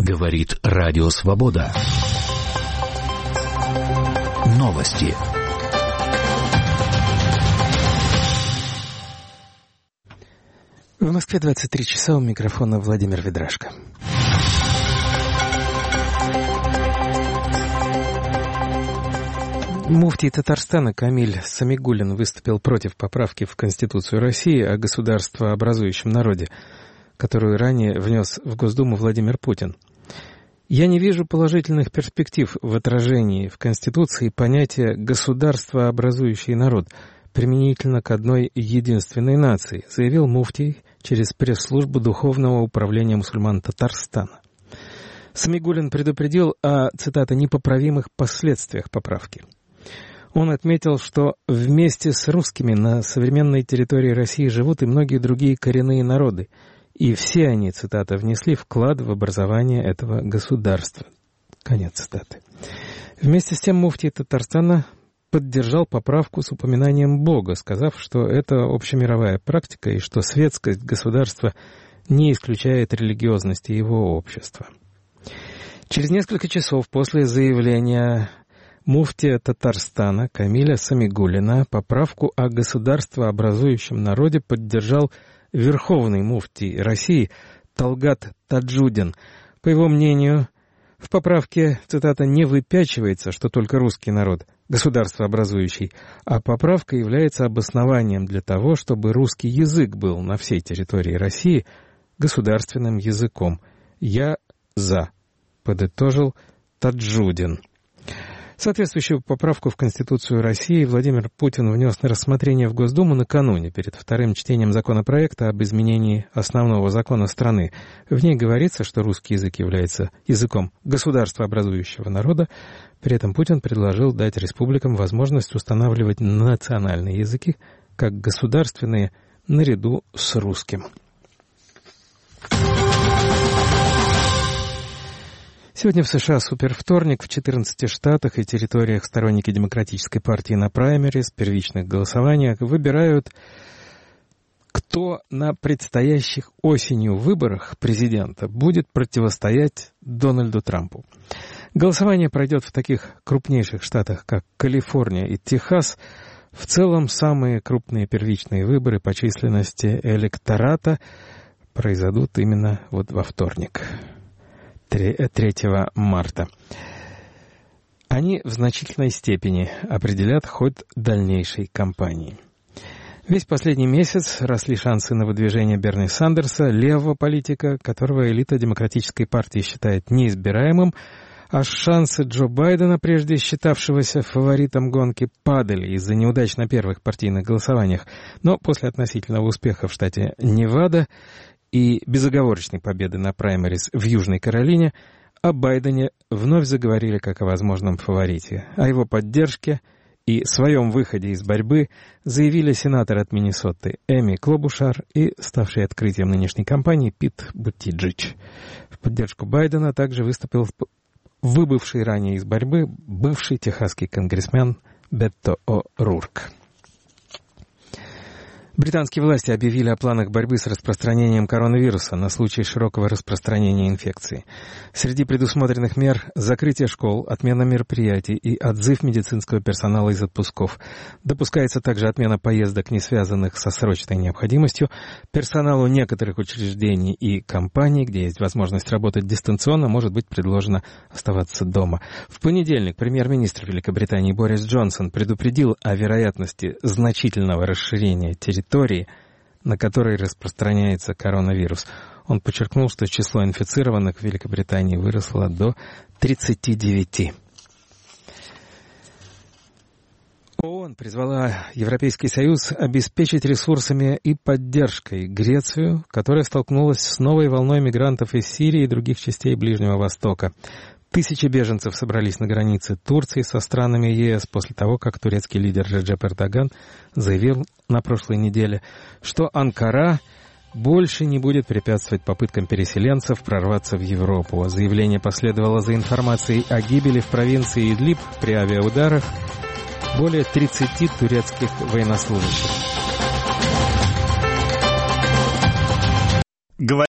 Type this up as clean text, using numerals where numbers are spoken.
Говорит Радио Свобода. Новости. В Москве 23 часа, у микрофона Владимир Ведрашко. Муфтий Татарстана Камиль Самигуллин выступил против поправки в Конституцию России о государствообразующем народе, которую ранее внес в Госдуму Владимир Путин. «Я не вижу положительных перспектив в отражении в Конституции понятия «государствообразующий народ» применительно к одной единственной нации», заявил муфтий через пресс-службу Духовного управления мусульман Татарстана. Самигуллин предупредил о, цитата, «непоправимых последствиях поправки». Он отметил, что вместе с русскими на современной территории России живут и многие другие коренные народы, и все они, цитата, «внесли вклад в образование этого государства». Конец цитаты. Вместе с тем муфтий Татарстана поддержал поправку с упоминанием Бога, сказав, что это общемировая практика и что светскость государства не исключает религиозности его общества. Через несколько часов после заявления муфтия Татарстана Камиля Самигуллина поправку о государствообразующем народе поддержал верховный муфтий России Талгат Таджудин. По его мнению, в поправке, цитата, «не выпячивается, что только русский народ государствообразующий, а поправка является обоснованием для того, чтобы русский язык был на всей территории России государственным языком. Я за», подытожил Таджудин. Соответствующую поправку в Конституцию России Владимир Путин внес на рассмотрение в Госдуму накануне, перед вторым чтением законопроекта об изменении основного закона страны. В ней говорится, что русский язык является языком государствообразующего народа. При этом Путин предложил дать республикам возможность устанавливать национальные языки как государственные наряду с русским. Сегодня в США супервторник. В 14 штатах и территориях сторонники Демократической партии на праймерис, первичных голосованиях, выбирают, кто на предстоящих осенью выборах президента будет противостоять Дональду Трампу. Голосование пройдет в таких крупнейших штатах, как Калифорния и Техас. В целом, самые крупные первичные выборы по численности электората произойдут именно вот во вторник, 3 марта. Они в значительной степени определят ход дальнейшей кампании. Весь последний месяц росли шансы на выдвижение Берни Сандерса, левого политика, которого элита Демократической партии считает неизбираемым, а шансы Джо Байдена, прежде считавшегося фаворитом гонки, падали из-за неудач на первых партийных голосованиях. Но после относительного успеха в штате Невада и безоговорочной победы на праймерис в Южной Каролине, о Байдене вновь заговорили как о возможном фаворите. О его поддержке и своем выходе из борьбы заявили сенатор от Миннесоты Эми Клобушар и ставший открытием нынешней кампании Пит Бутиджидж. В поддержку Байдена также выступил выбывший ранее из борьбы бывший техасский конгрессмен Бетто О'Рурк. Британские власти объявили о планах борьбы с распространением коронавируса на случай широкого распространения инфекции. Среди предусмотренных мер – закрытие школ, отмена мероприятий и отзыв медицинского персонала из отпусков. Допускается также отмена поездок, не связанных со срочной необходимостью. Персоналу некоторых учреждений и компаний, где есть возможность работать дистанционно, может быть предложено оставаться дома. В понедельник премьер-министр Великобритании Борис Джонсон предупредил о вероятности значительного расширения территории, на которой распространяется коронавирус. Он подчеркнул, что число инфицированных в Великобритании выросло до 39. ООН призвала Европейский Союз обеспечить ресурсами и поддержкой Грецию, которая столкнулась с новой волной мигрантов из Сирии и других частей Ближнего Востока. Тысячи беженцев собрались на границе Турции со странами ЕС после того, как турецкий лидер Реджеп Эрдоган заявил на прошлой неделе, что Анкара больше не будет препятствовать попыткам переселенцев прорваться в Европу. Заявление последовало за информацией о гибели в провинции Идлиб при авиаударах более 30 турецких военнослужащих.